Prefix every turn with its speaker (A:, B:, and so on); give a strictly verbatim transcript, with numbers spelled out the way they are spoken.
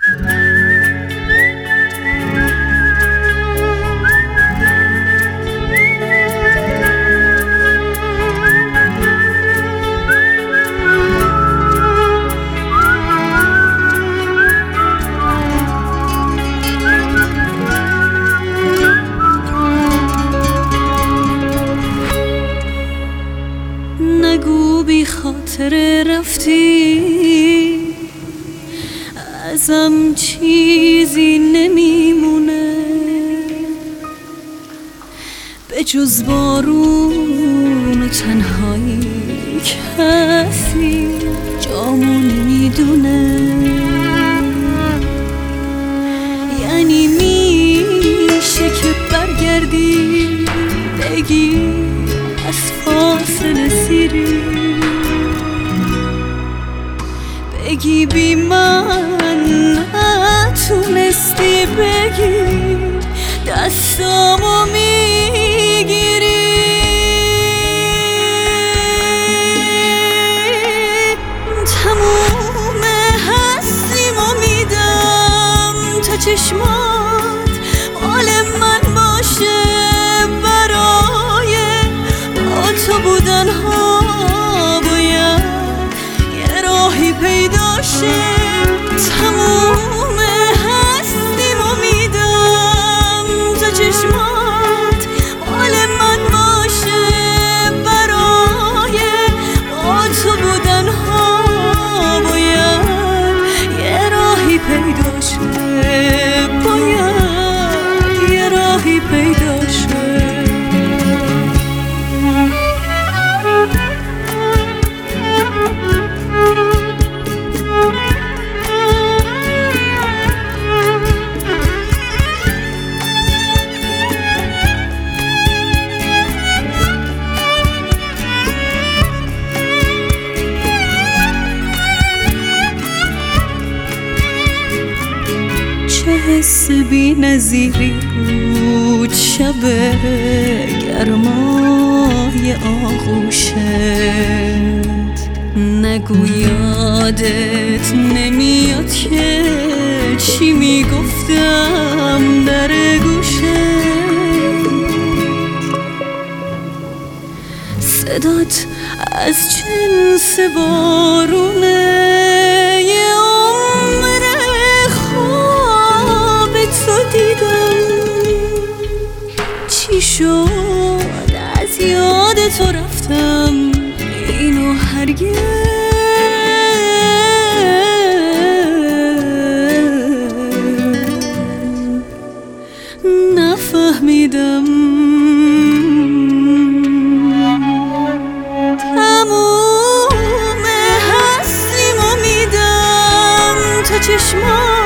A: نگو بی خاطر رفتی، ازم چیزی نمیمونه به جز بارون و تنهایی. کسی جامو نمیدونه، یعنی میشه که برگردی بگی از فاصله سیری، بگی بی من نتونستی بگی دستامو میگیری. تموم هستیمو میدم تا چشمات مال من باشه، برای با تو بودن ها باید یه راهی پیدا شه. تموم هستیمو میدم تا چشمات مال من باشه، برای با تو بودن ها باید یه راهی پیدا شه، باید یه راهی پیدا شه. چه حس بی نظیری بود شب گرمای آغوشت، نگو یادت نمیاد که چی میگفتم در گوشت. صدات از جنس بارونه، یه عمر خواب تو دیدم. چی شد از یاد تو رفتم، اینو هرگز نفهمیدم. تموم هستیمو میدم تا چشمات